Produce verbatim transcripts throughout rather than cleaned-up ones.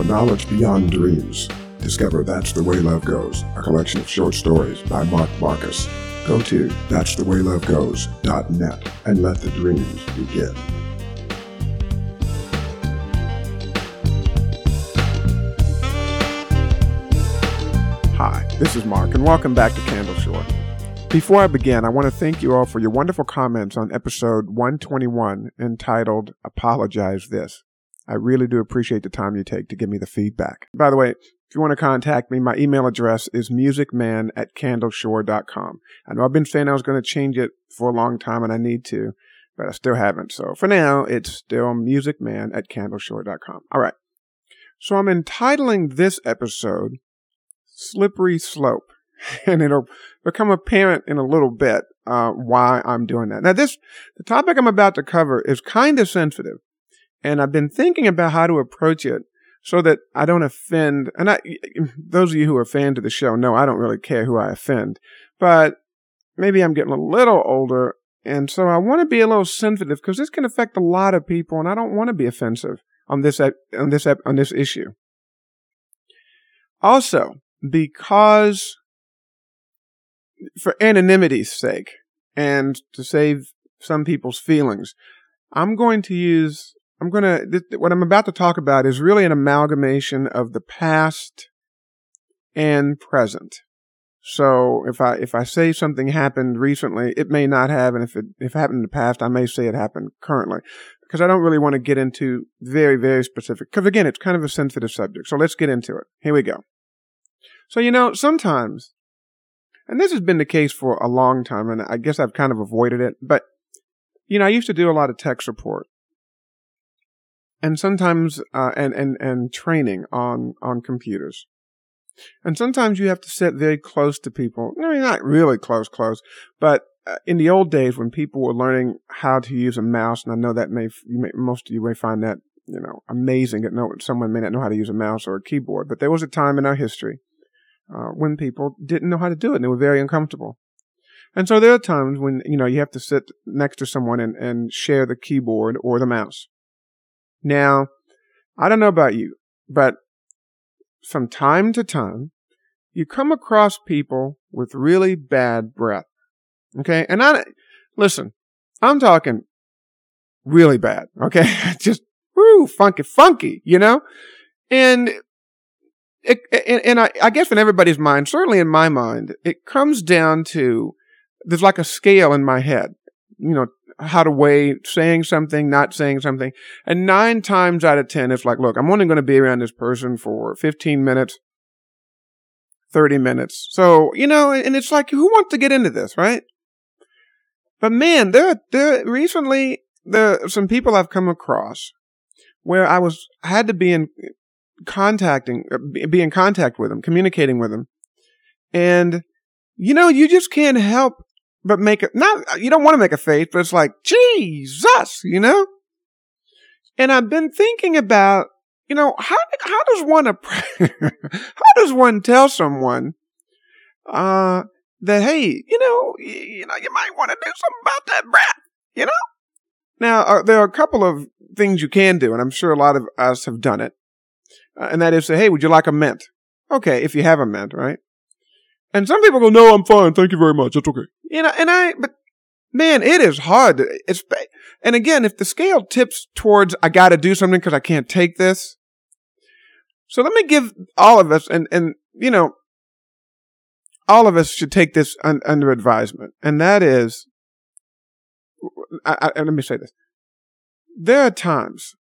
knowledge beyond dreams. Discover That's the Way Love Goes, a collection of short stories by Mark Marcus. Go to that's the way love goes dot net and let the dreams begin. Hi, this is Mark, and welcome back to Candle Shore. Before I begin, I want to thank you all for your wonderful comments on episode one twenty-one entitled Apologize This. I really do appreciate the time you take to give me the feedback. By the way, if you want to contact me, my email address is musicman at candleshore dot com. I know I've been saying I was going to change it for a long time, and I need to, but I still haven't. So for now, it's still musicman at candleshore dot com. All right. So I'm entitling this episode Slippery Slope, and it'll become apparent in a little bit uh, why I'm doing that. Now, this the topic I'm about to cover is kind of sensitive, and I've been thinking about how to approach it so that I don't offend. And I, those of you who are fans of the show know I don't really care who I offend, but maybe I'm getting a little older, and so I want to be a little sensitive because this can affect a lot of people, and I don't want to be offensive on this on this on this issue. Also, because for anonymity's sake and to save some people's feelings, I'm going to use, I'm going to, th- what I'm about to talk about is really an amalgamation of the past and present. So if I, if I say something happened recently, it may not have, and if it, if it happened in the past, I may say it happened currently, because I don't really want to get into very, very specific, because again, it's kind of a sensitive subject. So let's get into it. Here we go. So, you know, sometimes, and this has been the case for a long time, and I guess I've kind of avoided it, but, you know, I used to do a lot of tech support. And sometimes, uh, and, and, and training on, on computers. And sometimes you have to sit very close to people. I mean, not really close, close, but uh, in the old days when people were learning how to use a mouse, and I know that may, you may most of you may find that, you know, amazing that no, someone may not know how to use a mouse or a keyboard, but there was a time in our history Uh, when people didn't know how to do it and they were very uncomfortable. And so there are times when, you know, you have to sit next to someone and, and share the keyboard or the mouse. Now, I don't know about you, but from time to time, you come across people with really bad breath. Okay? And I, listen, I'm talking really bad. Okay? Just, woo, funky, funky, you know? And It, and, and I, I guess in everybody's mind, certainly in my mind, it comes down to, there's like a scale in my head, you know, how to weigh saying something, not saying something. And nine times out of ten, it's like, look, I'm only going to be around this person for fifteen minutes, thirty minutes. So, you know, and it's like, who wants to get into this, right? But man, there, there, recently, there are some people I've come across where I was, I had to be in, contacting, be in contact with them, communicating with them. And, you know, you just can't help but make it, not, you don't want to make a face, but it's like, Jesus, you know? And I've been thinking about, you know, how, how does one, how does one tell someone, uh, that, hey, you know, you know, you might want to do something about that breath, you know? Now, uh, there are a couple of things you can do, and I'm sure a lot of us have done it. Uh, and that is say, hey, would you like a mint? Okay, if you have a mint, right? And some people go, no, I'm fine. Thank you very much. That's okay. You know, and I, but man, it is hard. To, it's, and again, if the scale tips towards, I got to do something because I can't take this. So let me give all of us, and, and, you know, all of us should take this un, under advisement. And that is, I, I, let me say this. There are times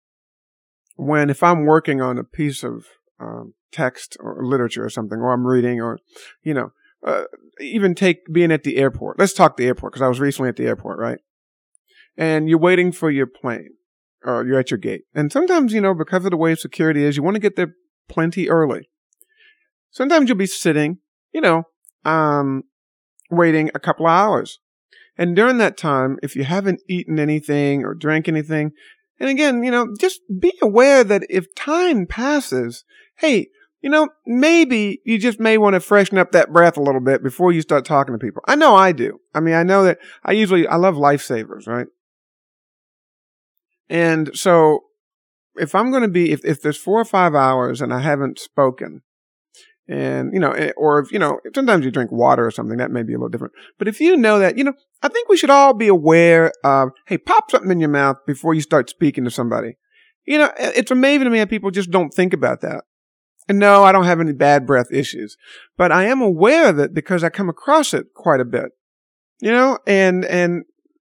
when if I'm working on a piece of um, text or literature or something, or I'm reading, or, you know, uh, even take being at the airport. Let's talk the airport, because I was recently at the airport, right? And you're waiting for your plane, or you're at your gate. And sometimes, you know, because of the way security is, you want to get there plenty early. Sometimes you'll be sitting, you know, um, waiting a couple of hours. And during that time, if you haven't eaten anything or drank anything, and again, you know, just be aware that if time passes, hey, you know, maybe you just may want to freshen up that breath a little bit before you start talking to people. I know I do. I mean, I know that I usually, I love lifesavers, right? And so if I'm going to be, if, if there's four or five hours and I haven't spoken, and, you know, or if, you know, sometimes you drink water or something, that may be a little different. But if you know that, you know, I think we should all be aware of, hey, pop something in your mouth before you start speaking to somebody. You know, it's amazing to me how people just don't think about that. And no, I don't have any bad breath issues, but I am aware of it because I come across it quite a bit, you know, and, and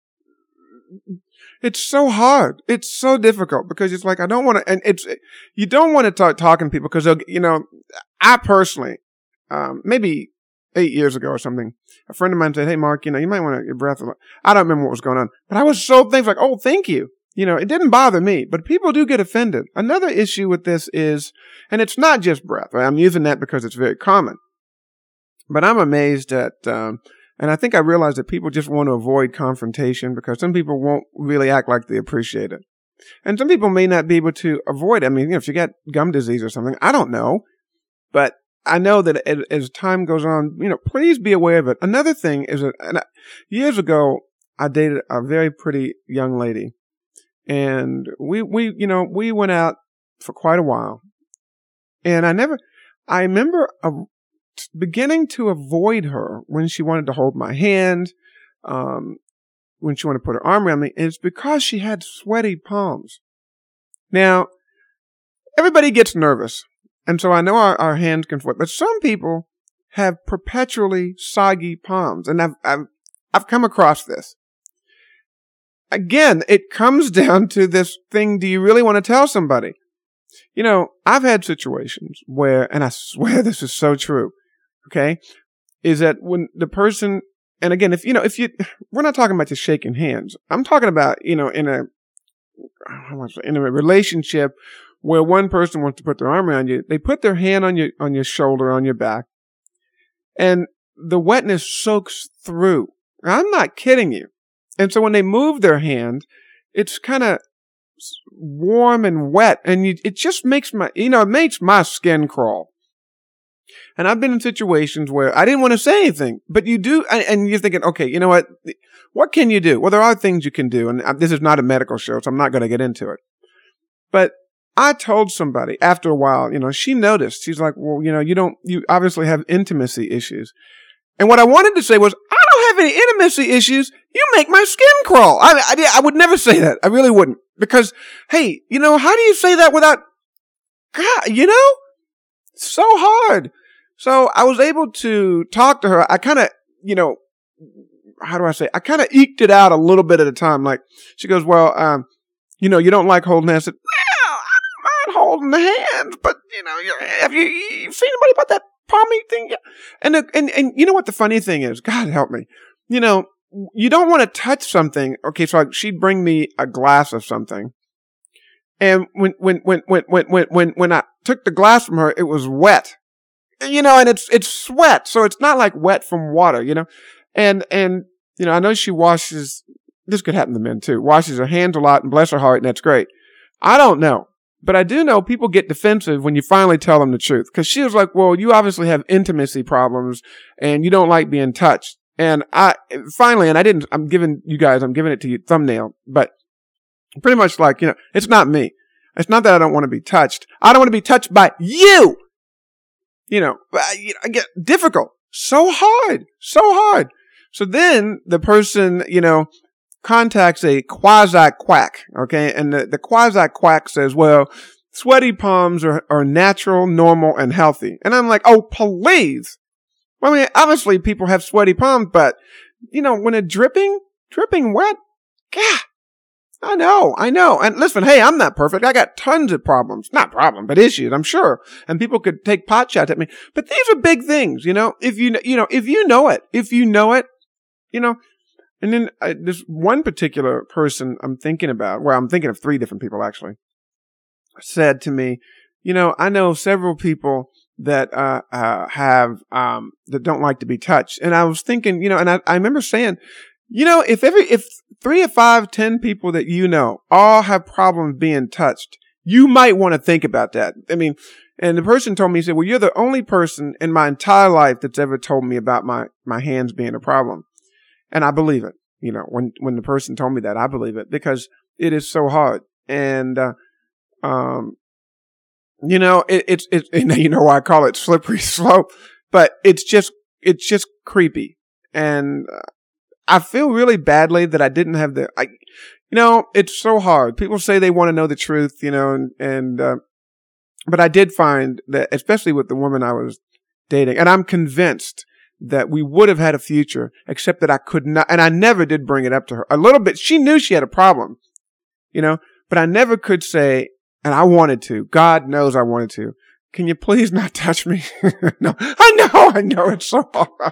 it's so hard. It's so difficult because it's like, I don't want to, and it's, you don't want to start talking to people because, you know, I personally, um, maybe eight years ago or something, a friend of mine said, hey, Mark, you know, you might want to, your breath, I don't remember what was going on, but I was so thankful, like, oh, thank you. You know, it didn't bother me, but people do get offended. Another issue with this is, and it's not just breath, right? I'm using that because it's very common, but I'm amazed at, um, and I think I realized that people just want to avoid confrontation because some people won't really act like they appreciate it. And some people may not be able to avoid it. I mean, you know, if you got gum disease or something, I don't know, but I know that as, as time goes on, you know, please be aware of it. Another thing is that and I, years ago, I dated a very pretty young lady. And we, we, you know, we went out for quite a while. And I never, I remember uh, beginning to avoid her when she wanted to hold my hand, um, when she wanted to put her arm around me. And it's because she had sweaty palms. Now, everybody gets nervous. And so I know our, our hands can sweat, but some people have perpetually soggy palms. And I've, I've, I've come across this. Again, it comes down to this thing. Do you really want to tell somebody? You know, I've had situations where, and I swear this is so true. Okay. Is that when the person, and again, if, you know, if you, we're not talking about just shaking hands. I'm talking about, you know, in a, in a relationship where one person wants to put their arm around you, they put their hand on your, on your shoulder, on your back, and the wetness soaks through. I'm not kidding you. And so when they move their hand, it's kind of warm and wet, and you, it just makes my, you know, it makes my skin crawl. And I've been in situations where I didn't want to say anything, but you do, and, and you're thinking, okay, you know what? What can you do? Well, there are things you can do, and this is not a medical show, so I'm not going to get into it. But I told somebody after a while, you know, she noticed. She's like, well, you know, you don't, you obviously have intimacy issues. And what I wanted to say was, I don't have any intimacy issues. You make my skin crawl. I, I, I would never say that. I really wouldn't. Because, hey, you know, how do you say that without, God, you know, so hard. So I was able to talk to her. I kind of, you know, how do I say? I kind of eked it out a little bit at a time. Like, she goes, well, um, you know, you don't like holding hands. I said, well, I don't mind holding the hands, but, you know, you're, have you, you seen anybody about that palmy thing? And, and, and you know what the funny thing is? God help me. You know, you don't want to touch something. Okay. So she'd bring me a glass of something. And when, when, when, when, when, when, when, when I took the glass from her, it was wet, you know, and it's, it's sweat. So it's not like wet from water, you know, and, and, you know, I know she washes, this could happen to men too, washes her hands a lot, and bless her heart. And that's great. I don't know. But I do know people get defensive when you finally tell them the truth. Cause she was like, well, you obviously have intimacy problems and you don't like being touched. And I, finally, and I didn't, I'm giving you guys, I'm giving it to you thumbnail, but pretty much like, you know, it's not me. It's not that I don't want to be touched. I don't want to be touched by you. You know, I get difficult. So hard. So hard. So then the person, you know, contacts a quasi-quack, okay? And the, the quasi-quack says, well, sweaty palms are, are natural, normal, and healthy. And I'm like, oh, please. Well, I mean, obviously people have sweaty palms, but, you know, when it's dripping, dripping wet, God, I know, I know. And listen, hey, I'm not perfect. I got tons of problems. Not problems, but issues, I'm sure. And people could take pot shots at me. But these are big things, you know? If you, you know, if you know it, if you know it, you know, and then uh, this one particular person I'm thinking about, well, I'm thinking of three different people actually, said to me, you know, I know several people that uh, uh have um that don't like to be touched. And I was thinking, you know, and I, I remember saying, you know, if every if three or five, ten people that you know all have problems being touched, you might want to think about that. I mean, and the person told me, he said, well, you're the only person in my entire life that's ever told me about my my hands being a problem. And I believe it. You know, when, when the person told me that, I believe it because it is so hard. And, uh, Um, you know, it, it's, it's, you know why I call it slippery slope, but it's just, it's just creepy. And uh, I feel really badly that I didn't have the, I, you know, it's so hard. People say they want to know the truth, you know, and, and, uh, but I did find that, especially with the woman I was dating, and I'm convinced that we would have had a future, except that I could not, and I never did bring it up to her. A little bit, she knew she had a problem, you know, but I never could say, and I wanted to, God knows I wanted to, can you please not touch me? No, I know, I know, it's so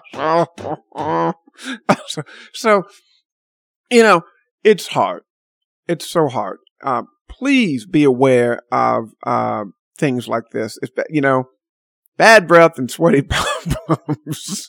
hard. so, so, you know, it's hard. It's so hard. Uh, please be aware of, uh, things like this. It's, you know, bad breath and sweaty palms.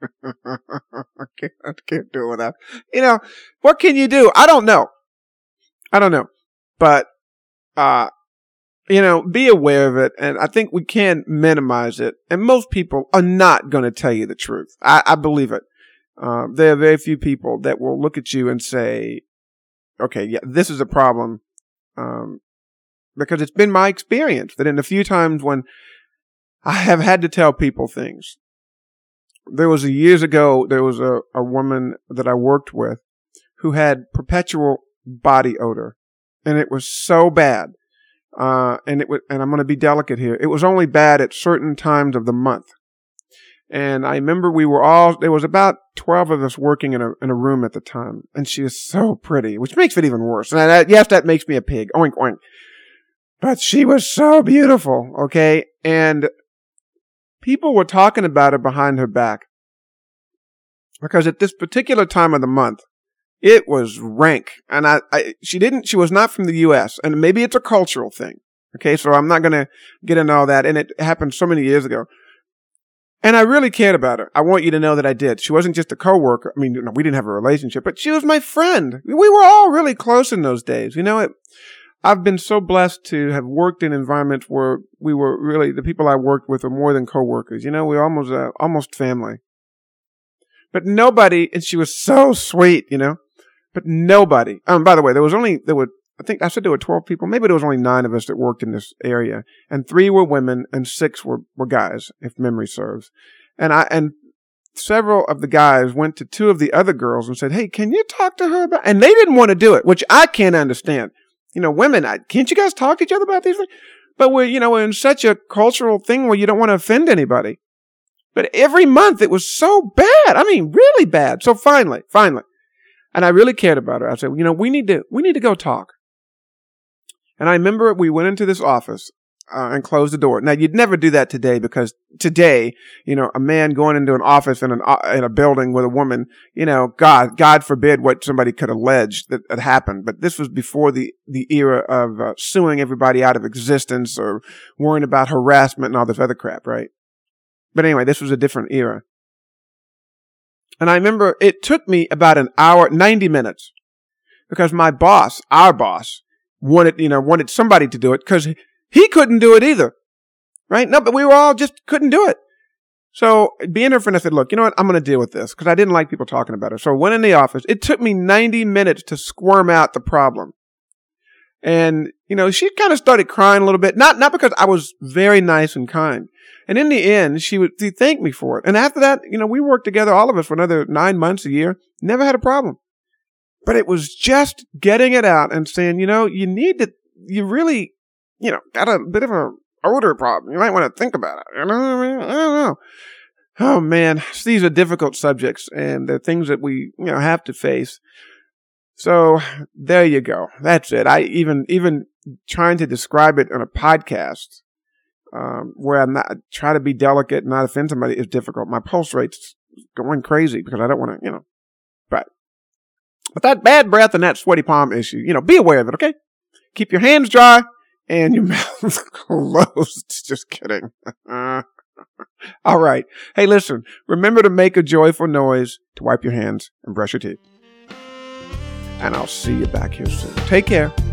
I can't, I can't do it without. You know, what can you do? I don't know. I don't know. But, uh, you know, be aware of it. And I think we can minimize it. And most people are not going to tell you the truth. I, I believe it. Uh, there are very few people that will look at you and say, okay, yeah, this is a problem. Um, because it's been my experience that in the few times when I have had to tell people things, there was a years ago, there was a, a woman that I worked with who had perpetual body odor, and it was so bad. Uh, and it was, and I'm going to be delicate here. It was only bad at certain times of the month. And I remember we were all, there was about twelve of us working in a, in a room at the time, and she is so pretty, which makes it even worse. And I, yes, that makes me a pig. Oink, oink. But she was so beautiful, okay? And people were talking about her behind her back. Because at this particular time of the month, it was rank. And I, I, she didn't, she was not from the U S. And maybe it's a cultural thing. Okay. So I'm not going to get into all that. And it happened so many years ago. And I really cared about her. I want you to know that I did. She wasn't just a coworker. I mean, no, we didn't have a relationship, but she was my friend. We were all really close in those days. You know, it, I've been so blessed to have worked in environments where we were really, the people I worked with were more than coworkers. You know, we were almost, uh, almost family. But nobody, and she was so sweet, you know, but nobody. Um, by the way, there was only, there were, I think I said there were twelve people. Maybe there was only nine of us that worked in this area, and three were women and six were, were guys, if memory serves. And I, and several of the guys went to two of the other girls and said, hey, can you talk to her about, and they didn't want to do it, which I can't understand. You know, women, I, can't you guys talk to each other about these things? But we're, you know, we're in such a cultural thing where you don't want to offend anybody. But every month it was so bad. I mean, really bad. So finally, finally, and I really cared about her. I said, you know, we need to, we need to go talk. And I remember we went into this office uh, and closed the door. Now, you'd never do that today, because today, you know, a man going into an office in an uh, in a building with a woman, you know, God, God forbid what somebody could allege that had happened. But this was before the the era of uh, suing everybody out of existence or worrying about harassment and all this other crap, right? But anyway, this was a different era. And I remember it took me about an hour, ninety minutes, because my boss, our boss, wanted, you know, wanted somebody to do it, because he couldn't do it either. Right? No, but we were all just couldn't do it. So being her friend, I said, look, you know what? I'm going to deal with this, because I didn't like people talking about it. So I went in the office. It took me ninety minutes to squirm out the problem. And, you know, she kind of started crying a little bit. Not, not because I was very nice and kind. And in the end, she would she thank me for it. And after that, you know, we worked together, all of us, for another nine months, a year. Never had a problem. But it was just getting it out and saying, you know, you need to, you really, you know, got a bit of a odor problem. You might want to think about it. You know what I mean? I don't know. Oh man, these are difficult subjects, and they're things that we, you know, have to face. So there you go. That's it. I even, even trying to describe it on a podcast, um, where I'm not, try to be delicate and not offend somebody, is difficult. My pulse rate's going crazy because I don't want to, you know, but, but that bad breath and that sweaty palm issue, you know, be aware of it. Okay. Keep your hands dry and your mouth closed. Just kidding. All right. Hey, listen, remember to make a joyful noise, to wipe your hands and brush your teeth. And I'll see you back here soon. Take care.